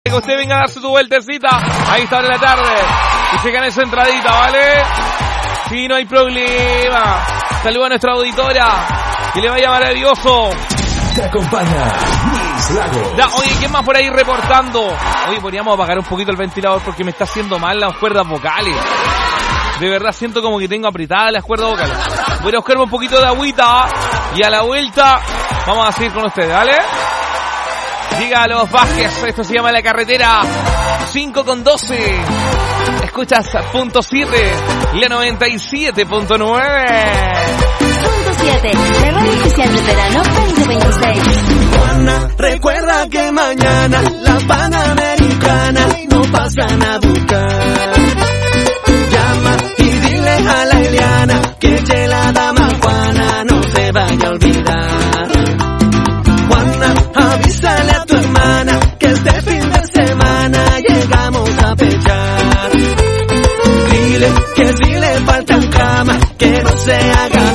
Que usted venga a darse tu vueltecita a esta hora de la tarde y se gane esa entradita, ¿vale? Sí, no hay problema. Saluda a nuestra auditora, que le vaya maravilloso. Te acompaña Luis Lago. Ya, oye, ¿quién más por ahí reportando? Oye, podríamos apagar un poquito el ventilador porque me está haciendo mal las cuerdas vocales. De verdad siento como que tengo apretadas las cuerdas vocales. Voy a buscarme un poquito de agüita y a la vuelta vamos a seguir con ustedes, ¿vale? Llega a Los Vázquez, esto se llama La Carretera, 5:12. Escuchas punto 7 y la 97.9. Punto 7, la radio oficial del verano 2026. Juana, recuerda que mañana las panamericanas no pasan a buscar. Llama y dile a la Eliana que la dama Juana no se vaya a olvidar. Juana, avísale a tu hermana que este fin de semana llegamos a pechar. Dile que si le faltan camas, que no se haga